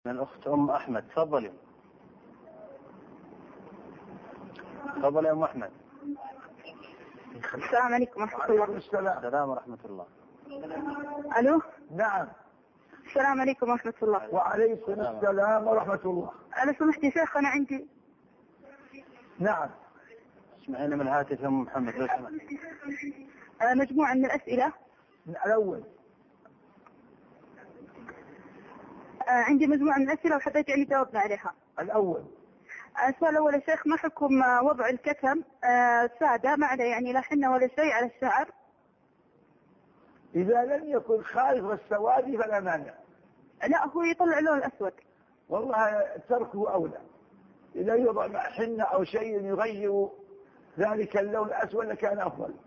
من الأخت أم أحمد. تفضلي. تفضلي يا أم أحمد. السلام عليكم ورحمة الله. السلام ورحمة الله. ألو. نعم. السلام عليكم ورحمة الله. وعليكم السلام ورحمة الله. أنا سمحت يا شيخ، أنا عندي. نعم. اسمعينا من الهاتف يا أم محمد لو سمحت. مجموعة من الأسئلة. الأول. عندي مجموعة من الأسئلة وحبيت يعني جاوبنا عليها. الأول. السؤال الأول يا شيخ، ما حكم وضع الكتم سادة ما عليه يعني لا حنة ولا شيء على الشعر؟ إذا لم يكن خالص السواد فلا مانع. لا، هو يطلع اللون الأسود. والله تركه أولى. إذا يوضع مع حنة أو شيء يغير ذلك اللون الأسود لكان أفضل.